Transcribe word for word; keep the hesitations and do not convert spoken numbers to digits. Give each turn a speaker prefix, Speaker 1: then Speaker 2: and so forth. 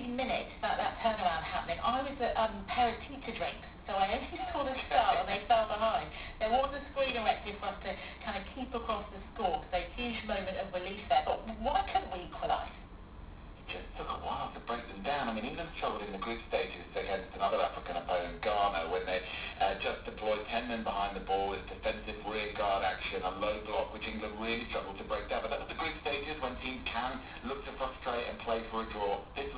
Speaker 1: fifteen minutes, that, that turnaround happening, I was at um, parent teacher drinks, so I only saw the start and they fell behind. There was a screen erected for us to kind of keep across the score, so huge moment of relief there. But why couldn't we equalise?
Speaker 2: It just took a while to break them down. I mean, England struggled in the group stages against another African opponent, Ghana, when they uh, just deployed ten men behind the ball with defensive rear guard action, a low block, which England really struggled to break down. But that was the group stages when teams can look to frustrate and play for a draw. This was